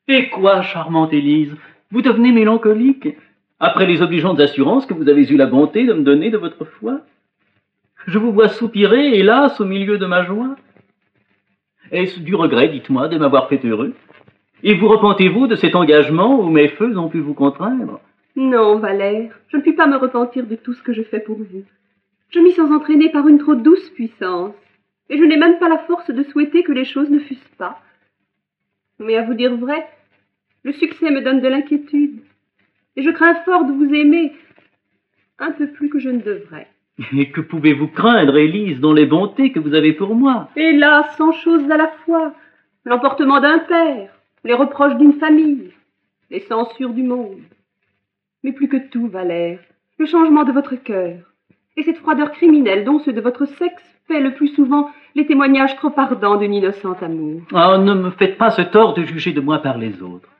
Et quoi, charmante Élise? Vous devenez mélancolique, après les obligeantes assurances que vous avez eu la bonté de me donner de votre foi? Je vous vois soupirer, hélas, au milieu de ma joie. Est-ce du regret, dites-moi, de m'avoir fait heureux? Et vous repentez-vous de cet engagement où mes feux ont pu vous contraindre? Non, Valère, je ne puis pas me repentir de tout ce que je fais pour vous. Je m'y sens entraînée par une trop douce puissance, et je n'ai même pas la force de souhaiter que les choses ne fussent pas. Mais à vous dire vrai, le succès me donne de l'inquiétude, et je crains fort de vous aimer un peu plus que je ne devrais. Et que pouvez-vous craindre, Élise, dans les bontés que vous avez pour moi? Hélas, 100 choses à la fois, l'emportement d'un père, les reproches d'une famille, les censures du monde. Mais plus que tout, Valère, le changement de votre cœur, et cette froideur criminelle dont ceux de votre sexe paient le plus souvent les témoignages trop ardents d'un innocent amour. Ah, ne me faites pas ce tort de juger de moi par les autres.